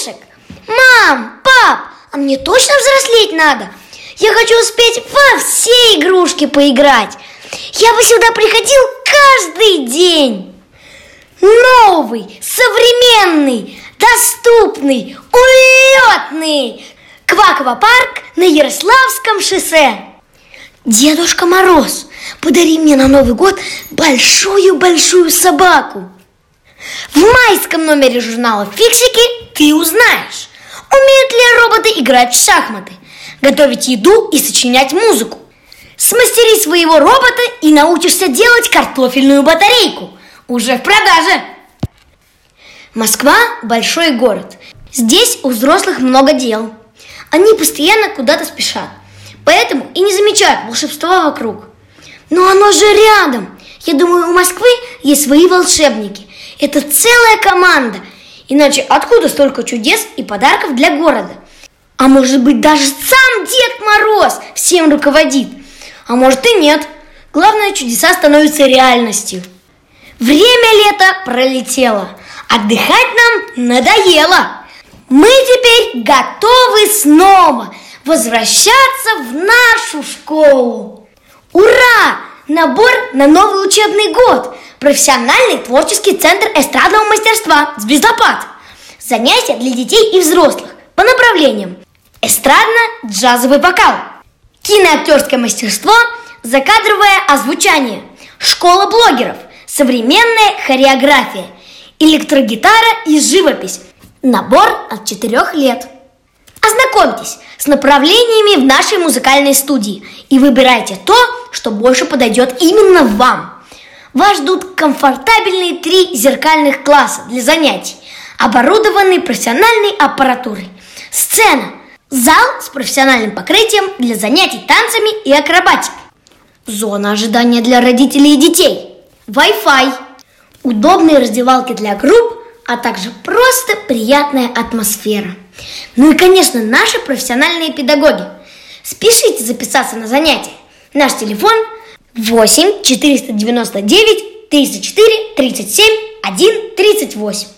игрушек. Мам, пап, а мне точно взрослеть надо? Я хочу успеть во все игрушки поиграть. Я бы сюда приходил каждый день. Новый, современный, доступный, улетный. Кваково парк на Ярославском шоссе. Дедушка Мороз, подари мне на Новый год большую-большую собаку. В майском номере журнала «Фиксики» ты узнаешь, умеют ли роботы играть в шахматы, готовить еду и сочинять музыку. Смастери своего робота и научишься делать картофельную батарейку. Уже в продаже. Москва – большой город. Здесь у взрослых много дел. Они постоянно куда-то спешат, поэтому и не замечают волшебства вокруг. Но оно же рядом. Я думаю, у Москвы есть свои волшебники. Это целая команда. Иначе откуда столько чудес и подарков для города? А может быть, даже сам Дед Мороз всем руководит? А может и нет. Главное, чудеса становятся реальностью. Время лета пролетело. Отдыхать нам надоело. Мы теперь готовы снова возвращаться в нашу школу. Ура! Набор на новый учебный год. Профессиональный творческий центр эстрадного мастерства «Звездопад». Занятия для детей и взрослых по направлениям: эстрадно-джазовый вокал, киноактерское мастерство, закадровое озвучание, школа блогеров, современная хореография, электрогитара и живопись. Набор от 4 лет. Ознакомьтесь с направлениями в нашей музыкальной студии и выбирайте то, что больше подойдет именно вам. Вас ждут комфортабельные 3 зеркальных класса для занятий, оборудованные профессиональной аппаратурой, сцена, зал с профессиональным покрытием для занятий танцами и акробатикой, зона ожидания для родителей и детей, Wi-Fi, удобные раздевалки для групп, а также просто приятная атмосфера. Ну и, конечно, наши профессиональные педагоги. Спешите записаться на занятия. Наш телефон 8 499 34 37 1 38.